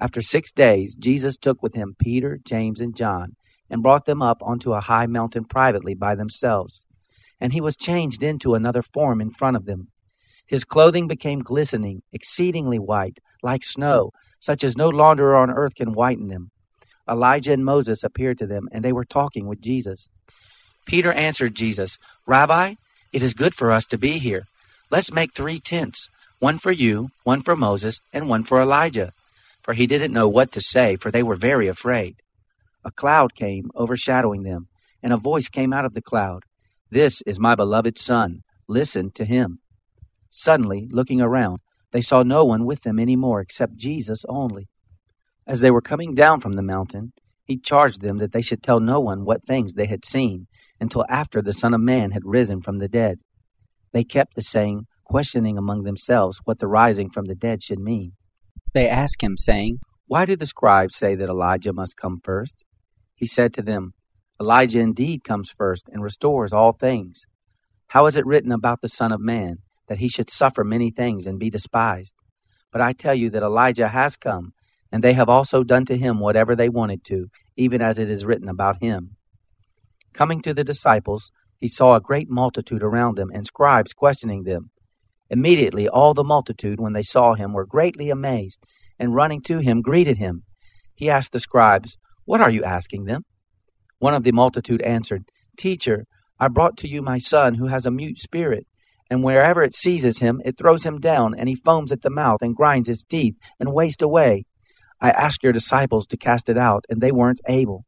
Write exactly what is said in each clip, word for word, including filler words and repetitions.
After six days, Jesus took with him Peter, James, and John, and brought them up onto a high mountain privately by themselves. And he was changed into another form in front of them. His clothing became glistening, exceedingly white, like snow, such as no launderer on earth can whiten them. Elijah and Moses appeared to them, and they were talking with Jesus. Peter answered Jesus, "Rabbi, it is good for us to be here. Let's make three tents, one for you, one for Moses, and one for Elijah." For he didn't know what to say, for they were very afraid. A cloud came, overshadowing them, and a voice came out of the cloud. "This is my beloved Son. Listen to him." Suddenly, looking around, they saw no one with them any more except Jesus only. As they were coming down from the mountain, he charged them that they should tell no one what things they had seen until after the Son of Man had risen from the dead. They kept the saying, questioning among themselves what the rising from the dead should mean. They asked him, saying, "Why do the scribes say that Elijah must come first?" He said to them, "Elijah indeed comes first and restores all things. How is it written about the Son of Man, that he should suffer many things and be despised? But I tell you that Elijah has come, and they have also done to him whatever they wanted to, even as it is written about him." Coming to the disciples, he saw a great multitude around them, and scribes questioning them. Immediately all the multitude, when they saw him, were greatly amazed, and running to him, greeted him. He asked the scribes, "What are you asking them?" One of the multitude answered, "Teacher, I brought to you my son, who has a mute spirit, and wherever it seizes him, it throws him down, and he foams at the mouth, and grinds his teeth, and wastes away. I asked your disciples to cast it out, and they weren't able."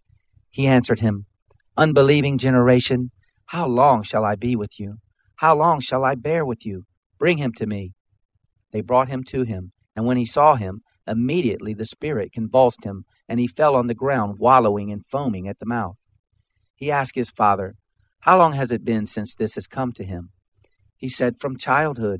He answered him, "Unbelieving generation, how long shall I be with you? How long shall I bear with you? Bring him to me." They brought him to him, and when he saw him, immediately the spirit convulsed him, and he fell on the ground, wallowing and foaming at the mouth. He asked his father, "How long has it been since this has come to him?" He said, "From childhood.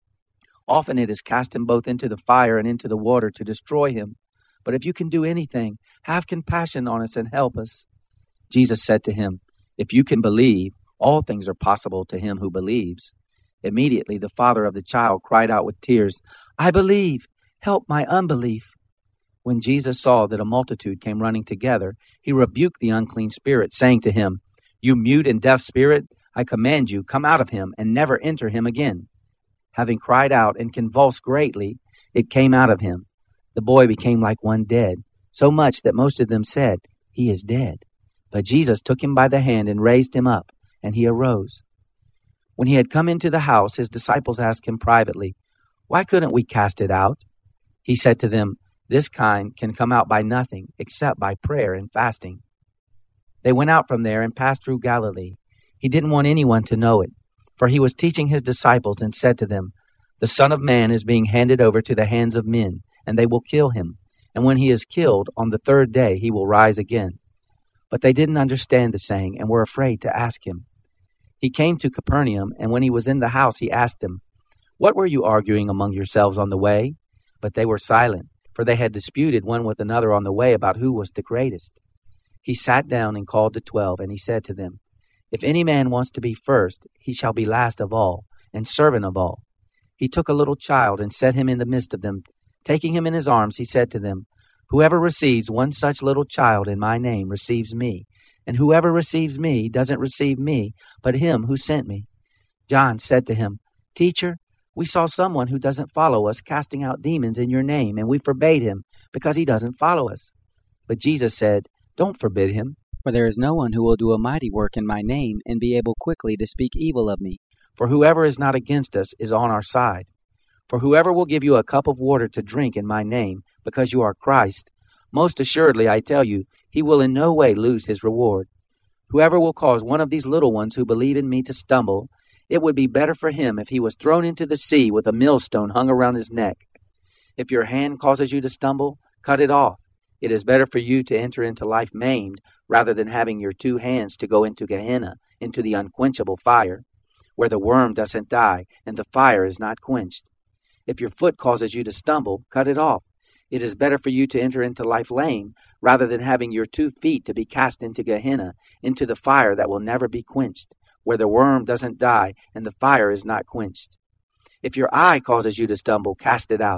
Often it has cast him both into the fire and into the water to destroy him. But if you can do anything, have compassion on us and help us." Jesus said to him, "If you can believe, all things are possible to him who believes." Immediately the father of the child cried out with tears, "I believe, help my unbelief." When Jesus saw that a multitude came running together, he rebuked the unclean spirit, saying to him, "You mute and deaf spirit, I command you, come out of him, and never enter him again." Having cried out and convulsed greatly, it came out of him. The boy became like one dead, so much that most of them said, "He is dead." But Jesus took him by the hand and raised him up, and he arose. When he had come into the house, his disciples asked him privately, "Why couldn't we cast it out?" He said to them, "This kind can come out by nothing except by prayer and fasting." They went out from there and passed through Galilee. He didn't want anyone to know it, for he was teaching his disciples and said to them, "The Son of Man is being handed over to the hands of men, and they will kill him. And when he is killed, on the third day he will rise again." But they didn't understand the saying and were afraid to ask him. He came to Capernaum, and when he was in the house, he asked them, "What were you arguing among yourselves on the way?" But they were silent, for they had disputed one with another on the way about who was the greatest. He sat down and called the twelve, and he said to them, "If any man wants to be first, he shall be last of all, and servant of all." He took a little child and set him in the midst of them. Taking him in his arms, he said to them, "Whoever receives one such little child in my name receives me, and whoever receives me doesn't receive me, but him who sent me." John said to him, "Teacher, we saw someone who doesn't follow us casting out demons in your name, and we forbade him, because he doesn't follow us." But Jesus said, "Don't forbid him. For there is no one who will do a mighty work in my name, and be able quickly to speak evil of me. For whoever is not against us is on our side. For whoever will give you a cup of water to drink in my name, because you are Christ, most assuredly I tell you, he will in no way lose his reward. Whoever will cause one of these little ones who believe in me to stumble, it would be better for him if he was thrown into the sea with a millstone hung around his neck. If your hand causes you to stumble, cut it off. It is better for you to enter into life maimed, rather than having your two hands to go into Gehenna, into the unquenchable fire, where the worm doesn't die, and the fire is not quenched. If your foot causes you to stumble, cut it off. It is better for you to enter into life lame, rather than having your two feet to be cast into Gehenna, into the fire that will never be quenched, where the worm doesn't die, and the fire is not quenched. If your eye causes you to stumble, cast it out.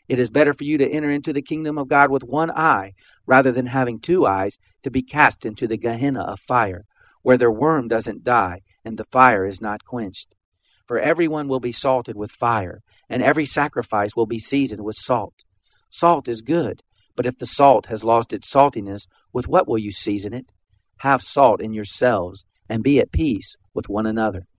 It is better for you to enter into the kingdom of God with one eye, rather than having two eyes to be cast into the Gehenna of fire, where their worm doesn't die and the fire is not quenched. For everyone will be salted with fire, and every sacrifice will be seasoned with salt. Salt is good, but if the salt has lost its saltiness, with what will you season it? Have salt in yourselves, and be at peace with one another.